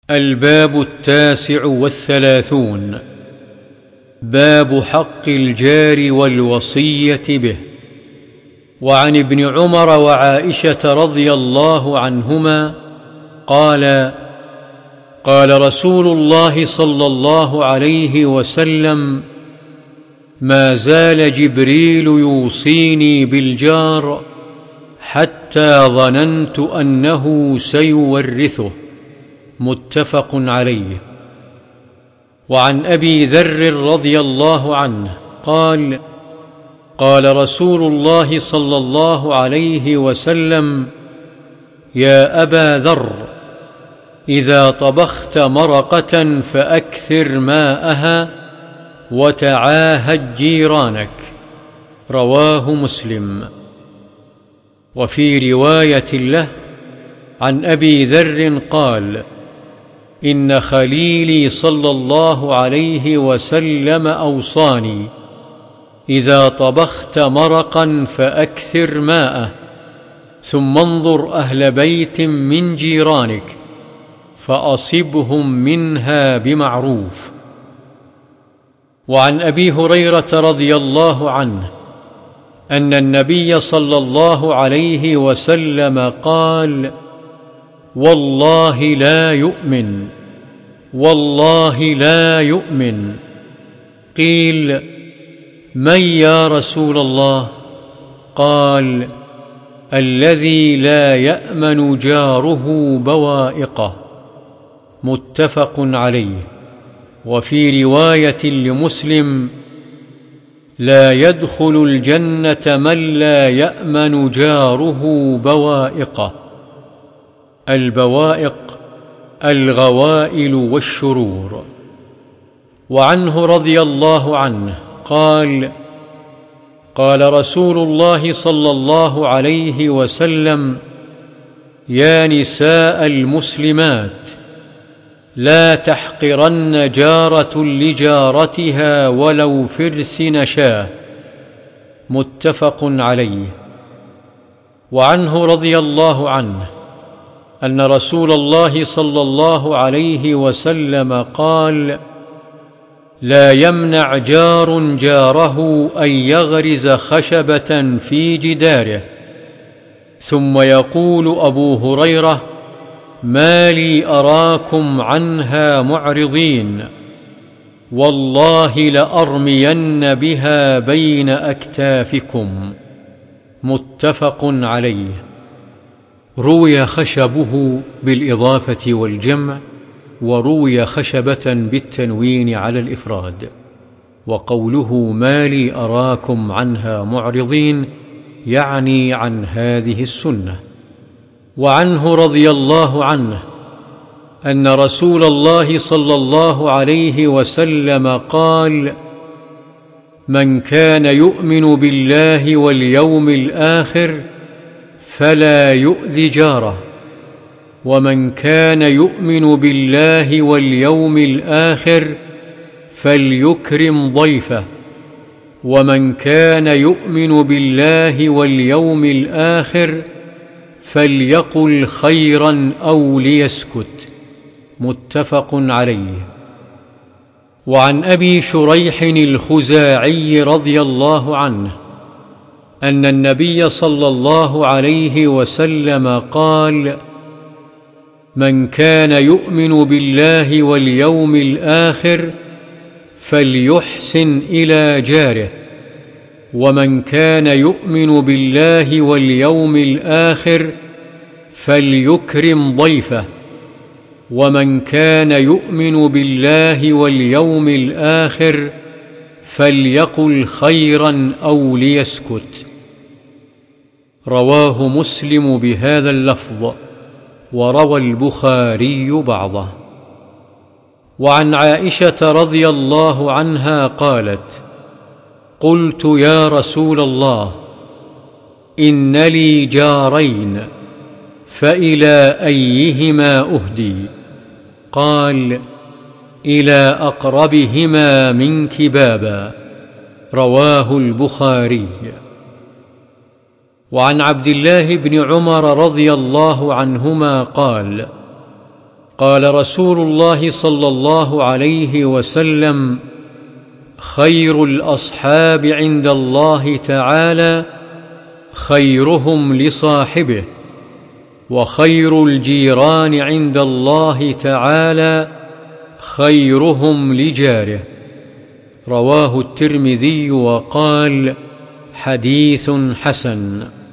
الباب 39. باب حق الجار والوصية به. وعن ابن عمر وعائشة رضي الله عنهما قال: قال رسول الله صلى الله عليه وسلم: ما زال جبريل يوصيني بالجار حتى ظننت أنه سيورثه. متفق عليه. وعن أبي ذر رضي الله عنه قال: قال رسول الله صلى الله عليه وسلم: يا أبا ذر، إذا طبخت مرقة فأكثر ماءها وتعاهد جيرانك. رواه مسلم. وفي رواية له عن أبي ذر قال: إن خليلي صلى الله عليه وسلم أوصاني: إذا طبخت مرقا فأكثر ماءه، ثم انظر أهل بيت من جيرانك فأصبهم منها بمعروف. وعن أبي هريرة رضي الله عنه أن النبي صلى الله عليه وسلم قال: والله لا يؤمن، والله لا يؤمن. قيل: من يا رسول الله؟ قال: الذي لا يأمن جاره بوائقه. متفق عليه. وفي رواية لمسلم: لا يدخل الجنة من لا يأمن جاره بوائقه. البوائق الغوائل والشرور. وعنه رضي الله عنه قال: قال رسول الله صلى الله عليه وسلم: يا نساء المسلمات، لا تحقرن جارة لجارتها ولو فرس نشاه. متفق عليه. وعنه رضي الله عنه أن رسول الله صلى الله عليه وسلم قال: لا يمنع جار جاره أن يغرز خشبة في جداره. ثم يقول أبو هريرة: ما لي أراكم عنها معرضين، والله لأرمين بها بين أكتافكم. متفق عليه. روي خشبه بالإضافة والجمع، وروي خشبة بالتنوين على الإفراد. وقوله ما لي أراكم عنها معرضين يعني عن هذه السنة. وعنه رضي الله عنه أن رسول الله صلى الله عليه وسلم قال: من كان يؤمن بالله واليوم الآخر فلا يؤذ جاره، ومن كان يؤمن بالله واليوم الآخر فليكرم ضيفه، ومن كان يؤمن بالله واليوم الآخر فليقل خيرا أو ليسكت. متفق عليه. وعن أبي شريح الخزاعي رضي الله عنه أن النبي صلى الله عليه وسلم قال: من كان يؤمن بالله واليوم الآخر فليحسن إلى جاره، ومن كان يؤمن بالله واليوم الآخر فليكرم ضيفه، ومن كان يؤمن بالله واليوم الآخر فليقل خيرا أو ليسكت. رواه مسلم بهذا اللفظ، وروى البخاري بعضه. وعن عائشة رضي الله عنها قالت: قلت يا رسول الله، إن لي جارين، فإلى أيهما أهدي؟ قال: إلى أقربهما منك بابا. رواه البخاري. وعن عبد الله بن عمر رضي الله عنهما قال: قال رسول الله صلى الله عليه وسلم: خير الأصحاب عند الله تعالى خيرهم لصاحبه، وخير الجيران عند الله تعالى خيرهم لجاره. رواه الترمذي وقال: حديث حسن.